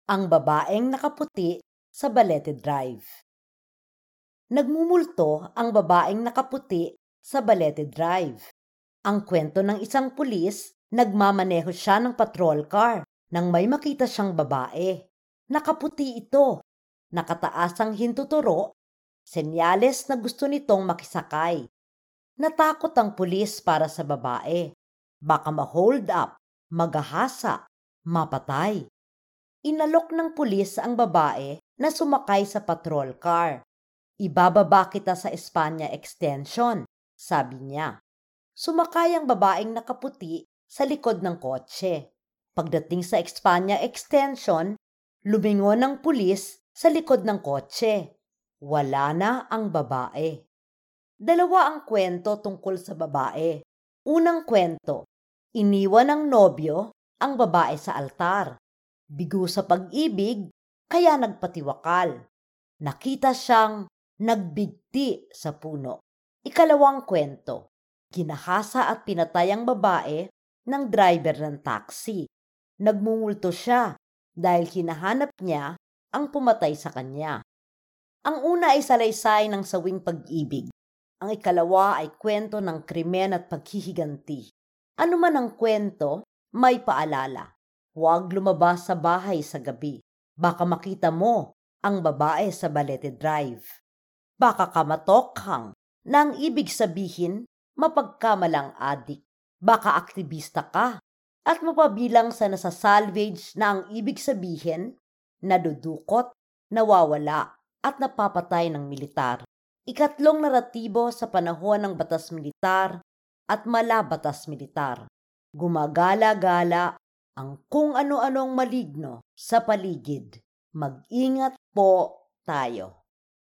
Ang babaeng nakaputi sa Balete Drive. Nagmumulto ang babaeng nakaputi sa Balete Drive. Ang kwento ng isang pulis, nagmamaneho siya ng patrol car nang may makita siyang babae. Nakaputi ito, nakataas ang hintuturo, senyales na gusto nitong makisakay. Natakot ang pulis para sa babae. Baka ma-hold up, magahasa, mapatay. Inalok ng pulis ang babae na sumakay sa patrol car. Ibababa kita sa Espanya Extension, sabi niya. Sumakay ang babaeng nakaputi sa likod ng kotse. Pagdating sa Espanya Extension, lumingon ang pulis sa likod ng kotse. Wala na ang babae. Dalawa ang kwento tungkol sa babae. Unang kwento, iniwan ng nobyo ang babae sa altar. Bigo sa pag-ibig, kaya nagpatiwakal. Nakita siyang nagbigti sa puno. Ikalawang kwento, ginahasa at pinatay ang babae ng driver ng taxi. Nagmumulto siya dahil hinahanap niya ang pumatay sa kanya. Ang una ay salaysay ng sawing pag-ibig. Ang ikalawa ay kwento ng krimen at paghihiganti. Ano man ang kwento, may paalala. Huwag lumabas sa bahay sa gabi. Baka makita mo ang babae sa Balete Drive. Baka kamatokhang na ang ibig sabihin mapagkamalang adik. Baka aktivista ka at mapabilang sa nasa-salvage na ang ibig sabihin nadudukot, nawawala at napapatay ng militar. Ikatlong naratibo sa panahon ng batas militar at malabatas militar. Gumagala-gala ang kung ano-anong maligno sa paligid. Mag-ingat po tayo.